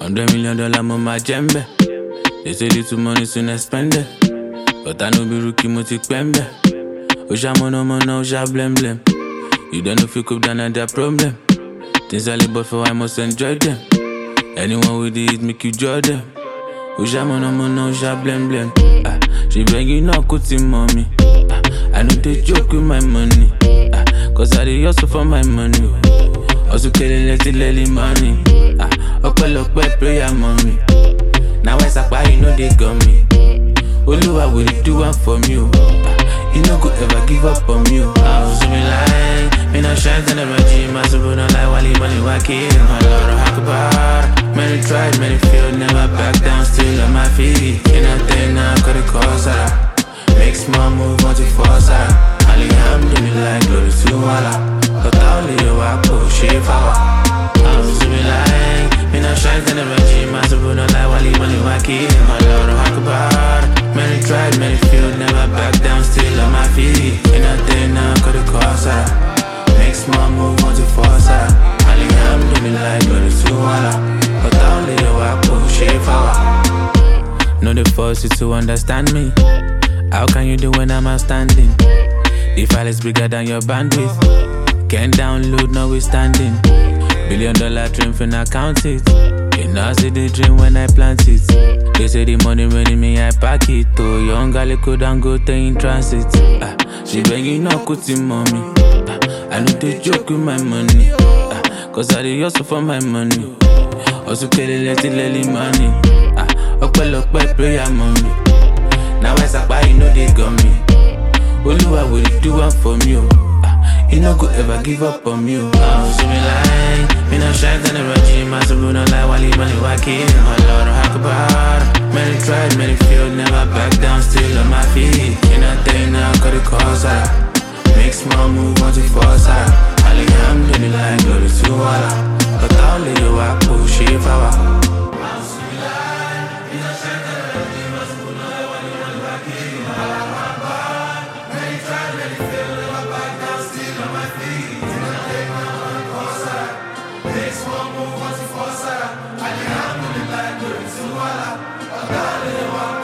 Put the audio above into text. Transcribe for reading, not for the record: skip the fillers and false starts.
$100 million on my jembe. They say little money soon I spend it. But I know be rookie multi pembe. Oja mono oja blem blem. You don't know if you could down at that problem. Things I live but for I must enjoy them. Anyone with it make you judge them. Oja mono oja blem blem. She begging no kuti mommy. I know they joke with my money. Cause I dey hustle for my money. Also killing let money. Up prayer mommy. Now I sapa you know they got me. Oluwa will do one for me. You no go ever give up on me. I was me like, me no shine in the regime. I suppose no like Wally money wacky. My Lord Akbar. Many tried, many failed, never back down, still on my feet. In a thing now, cut the cause make small move, want to force Alhamdulillah, glory to Allah. But only you are push it forward. I was me like, me no shine in the regime. I suppose no like Wally money wacky. My Lord Akbar. Many tried, many failed, never back down, still on my feet. In a day now, cut the cause make small move, want to force Alhamdulillah, glory to Allah. But only you are push it forward. No, they force you to understand me. How can you do when I'm outstanding? The file is bigger than your bandwidth. Can't download, notwithstanding. $1 billion dream, finna count it. You know, see the dream when I plant it. They say the money running me, I pack it. Oh, young girl, couldn't go in transit. She begging no kuti mommy. I know they joke with my money. Cause I dey hustle for my money. Also killing let money. Up prayer mommy. Now I sapa you know they got me. Oluwa will do one for me. You no go ever give up on me. So me like, me no shine in the regime. I suppose no like Wally money wacky. My Lord Akbar. Many tried, many failed, never back down, still on my feet. In a day now, cut the cause make small move, want to force Alhamdulillah, glory to Allah. But only you are push it forward. Alhamdulillah, glory to Allah.